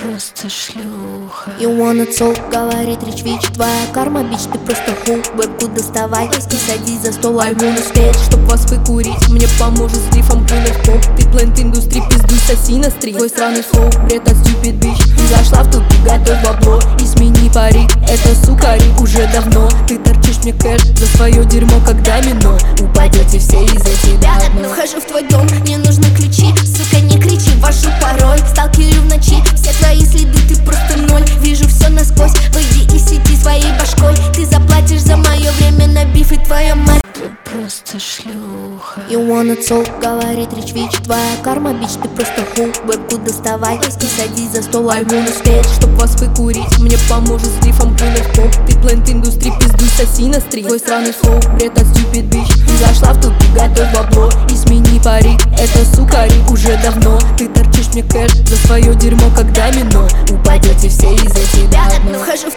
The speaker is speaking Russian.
просто шлюха. You wanna talk, говорит речь вич. Твоя карма, бич, ты просто ху. Вебку доставай и садись за стол. I wanna успеть, чтоб вас выкурить. Мне поможет с лифом пылых поп. Ты плент индустрии, пиздуй, соси на стрит. Твой странный флоу, бред от stupid bitch. Ты зашла в тупик, готовь бабло и смени парик. Это сука рип уже давно. Ты торчишь мне кэш за свое дерьмо, как домино. Упадете все из-за тебя одно. Вхожу в твой дом, мне нужны ключи. Сука, не кричи, ввожу пароль. Сталкерю в ночи, все твои следы, ты просто ноль. Вижу все насквозь, выйди из сети своей башкой. Ты заплатишь за мое время на биф и твоя мать Просто шлюха. You wanna talk, говорит речь вич. Твоя карма, бич, ты просто ху. Вебку доставай и садись за стол. I wanna успеть, чтоб вас выкурить. Мне поможет с лифом пылых поп. Ты плент индустрии, пиздуй, соси на стрит. Твой странный флоу, бред от stupid bitch. Ты зашла в тупик, готовь бабло и смени парик. Это сука рип уже давно. Ты торчишь мне кэш за свое дерьмо, как домино. Упадете все из-за тебя одно. Вхожу